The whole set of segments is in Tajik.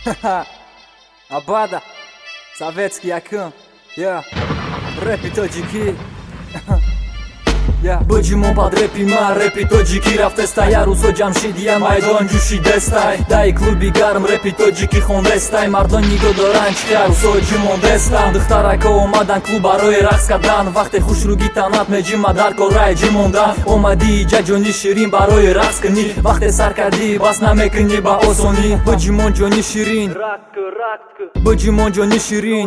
Haha, Abada, советский акын, рэпи тоджики. Быджимон под рэпи ма, рэпи тоджики рафтестай. Арусо ҷамшидия майдон ҷӯшидестай. Даи клуби гарм рэпи тоджики хондестай. Мардон нигоҳ доранд чи арусо ҷимондестан. Духтарако омадан клуб барои рақс кардан. Вақте хушруги танат меҷима дар кораи ҷимондан. Омади ҷаҷони ширин барои рақс кунӣ. Вақте сар кардӣ бас намекунӣ ба осонӣ. Быҷимон ҷони ширин, быҷимон ҷони ширин.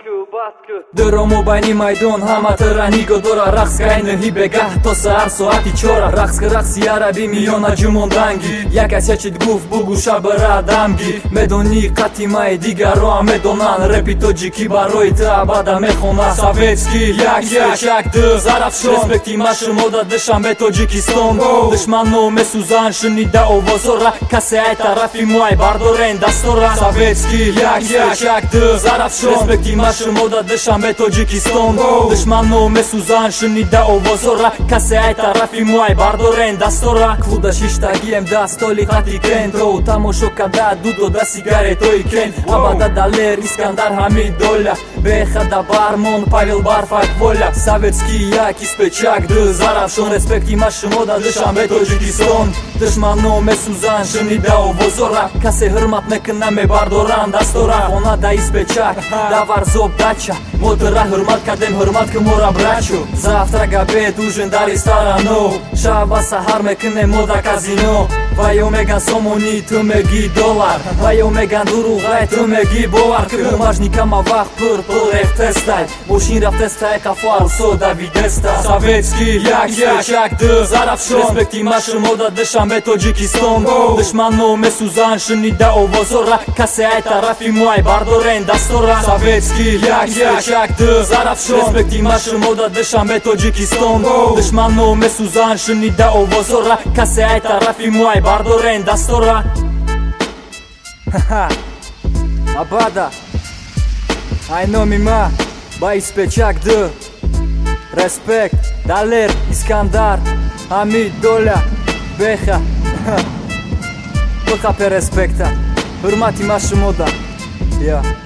Дуромо байни майдон ҳама тара нигоҳ дора. Рақс кайнҳи бега то саҳар соати 4 рақси араби миёна ҷумонданги. Як аз ячит гуфт бугу шабара дамги. Медони қатимаи дигарроам медонанд. Рэпи тоҷики барои ту абада мехонад. Советский як ду зарафшон. Респекти ма шумо да душанбе Тоҷикистон. Душманно месӯзанд шунида овозора. Касе ай тарафи муай бардорен дастора. Советский як ду зарафшон. Респекти ма шумо да душанбе Тоҷикистон. Душманно месӯзанд шунида овозора. Касе ай тарафи муай бардорен дастора. Клуда шиштагием дастоли хати кенто. Тамошо када дудода сигаретои кен. Абада далер Искандар Ҳамидолла. Бехада бармон Павел Барфак воля. Советский як испечак ду зарафшон. Респекти ма шумо да душанбе Тоҷикистон. Душманно месӯзанд шунида овозора. Касе ҳурмат мекуна мебардоранд дастора. Хона да испечак да варзоб дача. Мо тора ҳурмат кардем ҳурмат ки мора брачо. Завтрак обед ужин дар ресторано. Шаб ва саҳар мекунем мо да казино. Ваё меган сомонӣ ту меги доллар. Ваё меган дуруғай ту меги бовар. Ки бумажникама вақт пур рехтестай. Мошин рафтестай қафо арусо давидестай. Советский як ду зарафшон. Респекти ма шумо да душанбе Тоҷикистон. Душманно месӯзанд шунида овозора. Касе ай тарафи муай бардорен дастора. Советский як ду зарафшон. Респекти ма шумо да душанбе Тоҷикистон. Душманно месӯзанд шунида овозора. Касе ай тарафи муай бардорен дастора. Абада ай номи ма ба испечак ду. Респект Далер Искандар Ҳамидолла беха бихапе респекта ҳурмати ма шумо да